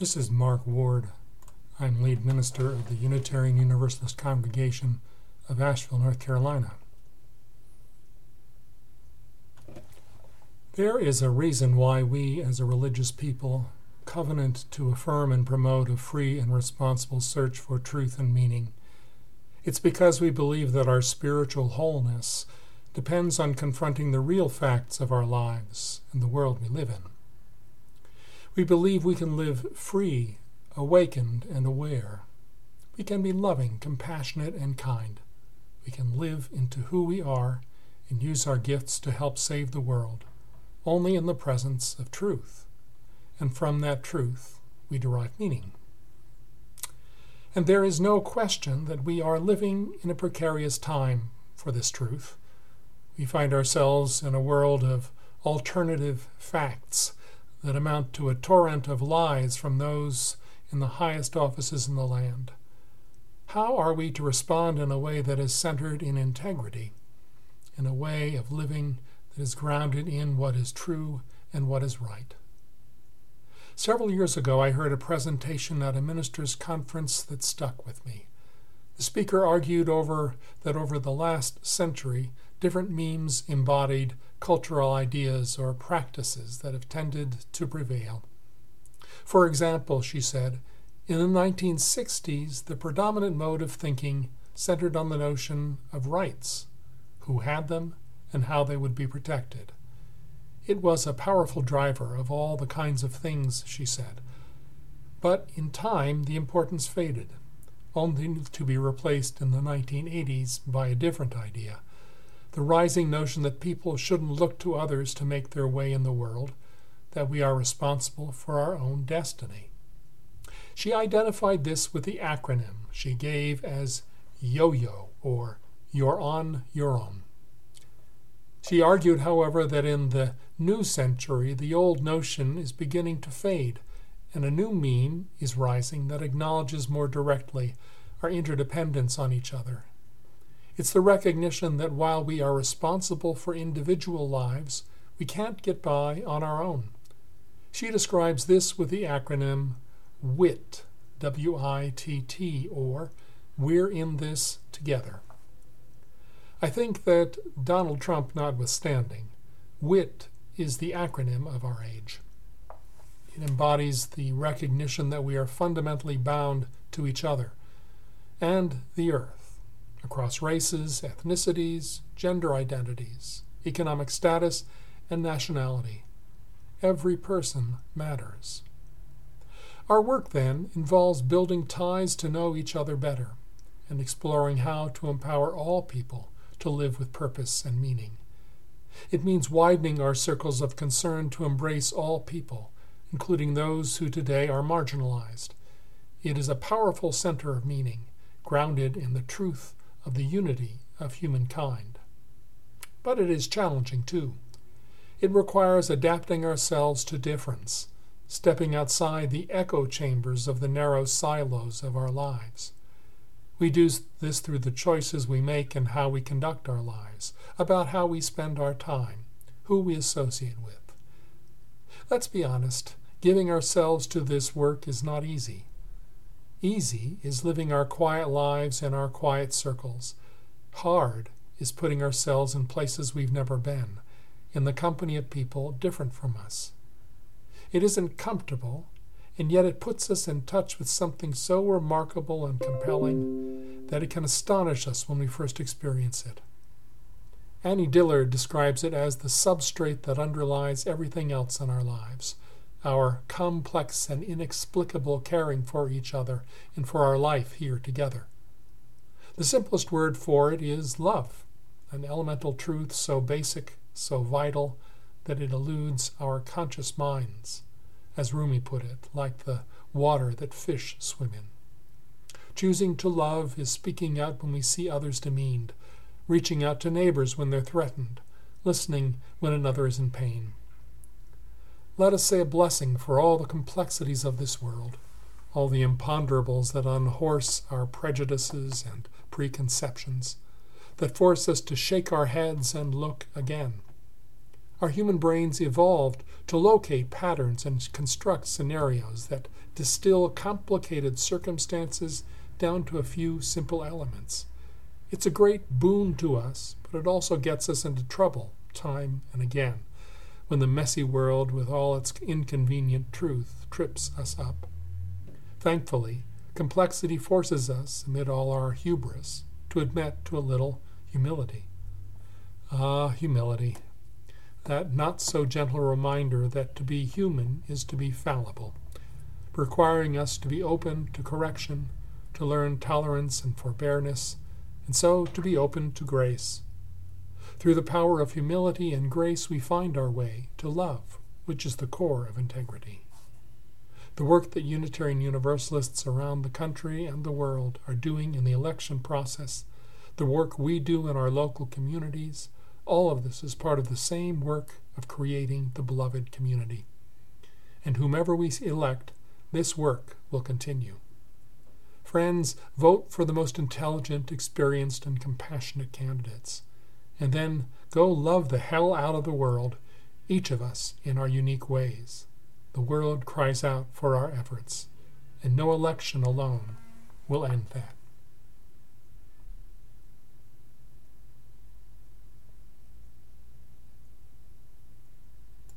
This is Mark Ward. I'm lead minister of the Unitarian Universalist Congregation of Asheville, North Carolina. There is a reason why we, as a religious people, covenant to affirm and promote a free and responsible search for truth and meaning. It's because we believe that our spiritual wholeness depends on confronting the real facts of our lives and the world we live in. We believe we can live free, awakened, and aware. We can be loving, compassionate, and kind. We can live into who we are and use our gifts to help save the world, only in the presence of truth. And from that truth, we derive meaning. And there is no question that we are living in a precarious time for this truth. We find ourselves in a world of alternative facts that amount to a torrent of lies from those in the highest offices in the land. How are we to respond in a way that is centered in integrity, in a way of living that is grounded in what is true and what is right? Several years ago, I heard a presentation at a ministers' conference that stuck with me. The speaker argued that over the last century, different memes embodied cultural ideas or practices that have tended to prevail. For example, she said, in the 1960s, the predominant mode of thinking centered on the notion of rights, who had them, and how they would be protected. It was a powerful driver of all the kinds of things, she said. But in time, the importance faded, only to be replaced in the 1980s by a different idea, the rising notion that people shouldn't look to others to make their way in the world, that we are responsible for our own destiny. She identified this with the acronym she gave as YOYO, or You're On Your Own. She argued, however, that in the new century, the old notion is beginning to fade, and a new meme is rising that acknowledges more directly our interdependence on each other. It's the recognition that while we are responsible for individual lives, we can't get by on our own. She describes this with the acronym WITT, W-I-T-T, or We're in This Together. I think that, Donald Trump notwithstanding, WITT is the acronym of our age. It embodies the recognition that we are fundamentally bound to each other and the earth, across races, ethnicities, gender identities, economic status, and nationality. Every person matters. Our work, then, involves building ties to know each other better and exploring how to empower all people to live with purpose and meaning. It means widening our circles of concern to embrace all people, including those who today are marginalized. It is a powerful center of meaning, grounded in the truth of the unity of humankind. But it is challenging, too. It requires adapting ourselves to difference, stepping outside the echo chambers of the narrow silos of our lives. We do this through the choices we make and how we conduct our lives, about how we spend our time, who we associate with. Let's be honest, giving ourselves to this work is not easy. Easy is living our quiet lives in our quiet circles. Hard is putting ourselves in places we've never been, in the company of people different from us. It isn't comfortable, and yet it puts us in touch with something so remarkable and compelling that it can astonish us when we first experience it. Annie Dillard describes it as the substrate that underlies everything else in our lives, our complex and inexplicable caring for each other and for our life here together. The simplest word for it is love, an elemental truth so basic, so vital, that it eludes our conscious minds, as Rumi put it, like the water that fish swim in. Choosing to love is speaking out when we see others demeaned, reaching out to neighbors when they're threatened, listening when another is in pain. Let us say a blessing for all the complexities of this world, all the imponderables that unhorse our prejudices and preconceptions, that force us to shake our heads and look again. Our human brains evolved to locate patterns and construct scenarios that distill complicated circumstances down to a few simple elements. It's a great boon to us, but it also gets us into trouble time and again when the messy world with all its inconvenient truth trips us up. Thankfully, complexity forces us, amid all our hubris, to admit to a little humility. Ah, humility. That not-so-gentle reminder that to be human is to be fallible, requiring us to be open to correction, to learn tolerance and forbearance, and so to be open to grace. Through the power of humility and grace we find our way to love, which is the core of integrity. The work that Unitarian Universalists around the country and the world are doing in the election process, the work we do in our local communities, all of this is part of the same work of creating the beloved community. And whomever we elect, this work will continue. Friends, vote for the most intelligent, experienced, and compassionate candidates. And then go love the hell out of the world, each of us in our unique ways. The world cries out for our efforts, and no election alone will end that.